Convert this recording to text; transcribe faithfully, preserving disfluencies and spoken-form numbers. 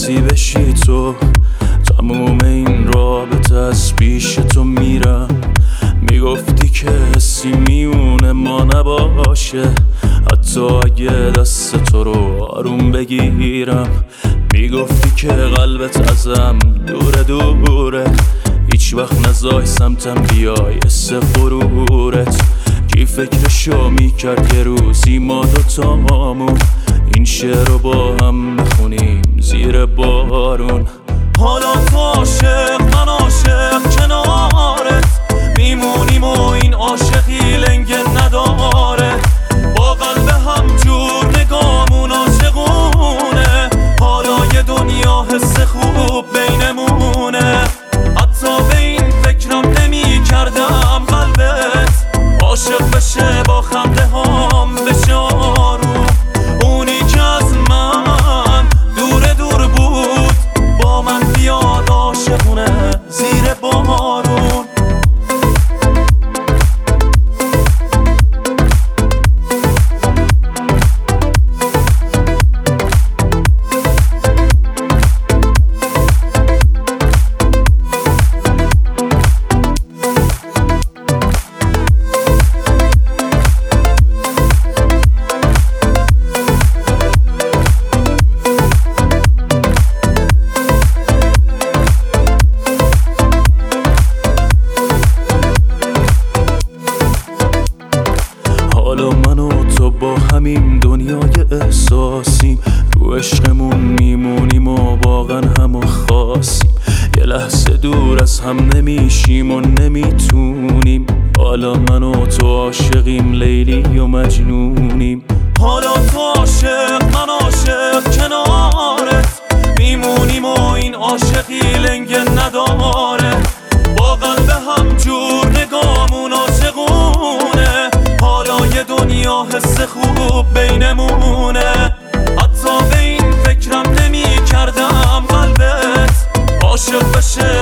کسی بشی تو، تموم این رابطه از پیش تو میرم. میگفتی که حسی میونه ما نباشه، حتی اگه دست تو رو آروم بگیرم. میگفتی که قلبت ازم دوره دوره، هیچ وقت نزای سمتم بیای حس غرورت. کی فکرشو میکرد یه روزی ما دوتامون این شعر رو با هم بخونیم زیر بارون. حالا تو عاشق من عاشق کنارت میمونیم و این عاشقی لنگه نداره. با قلب هم جور نگامون عاشقونه، حالا یه دنیا حس خوب بینمونه. حتی به این فکرم نمی کردم قلبت عاشق بشه با خنده هم بشه آروم. اونی که از من دور دور بود با من بیاد عاشقونه زیر بارون. حالا من و تو با همین دنیای احساسیم، رو عشقمون میمونیم و واقعا همو خواستیم. یه لحظه دور از هم نمیشیم و نمیتونیم، حالا من و تو عاشقیم لیلی و مجنونیم. حالا تو عاشق من عاشق کنارت میمونیم و این عاشقی لنگه نداره. با قلب هم جور نگامون عاشقونه، حالا یه دنیا حس خوب بینمونه. حتی به این فکرم نمی کردم قلبت عاشق بشه